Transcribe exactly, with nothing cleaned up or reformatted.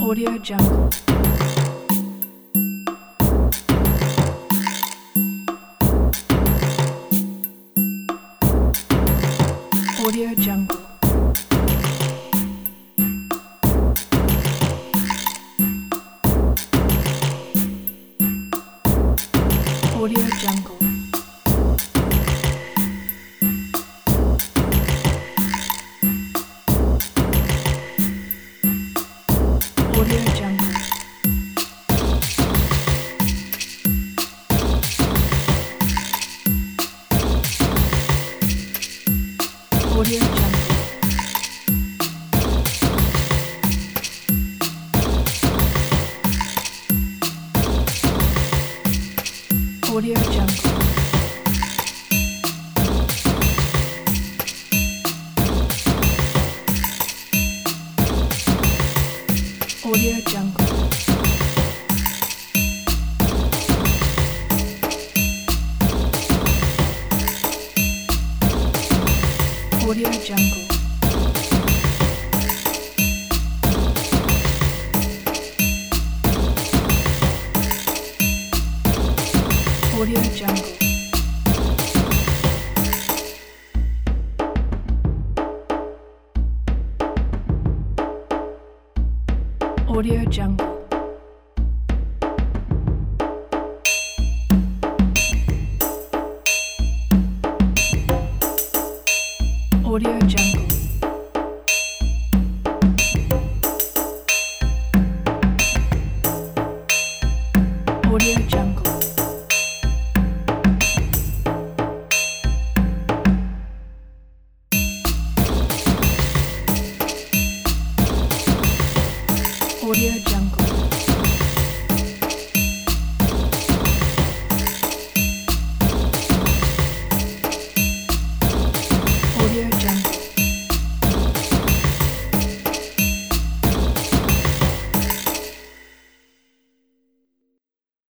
Audio Jungle. Audio Jungle. Audio Jungle. Audio Jungle. Audio Jungle. Audio Jungle. Audio Jungle. Audio Jungle. Audio Jungle. Audio Jungle. Audio Jungle. Audio Jungle. Audio Jungle.